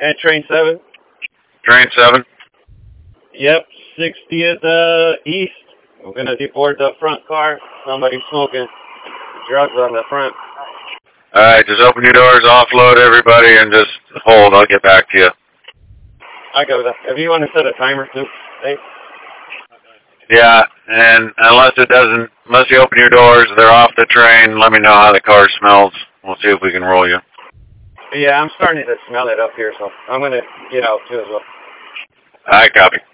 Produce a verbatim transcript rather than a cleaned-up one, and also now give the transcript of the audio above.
At train seven. Train seven. Yep, sixtieth uh, East. We're going to deport the front car. Somebody smoking drugs on the front. All right, just open your doors, offload everybody, and just hold. I'll get back to you. I got that. If you want to set a timer too, thanks. Yeah, and unless it doesn't, unless you open your doors, they're off the train, let me know how the car smells. We'll see if we can roll you. Yeah, I'm starting to smell it up here, so I'm going to get out too as well. All right, copy.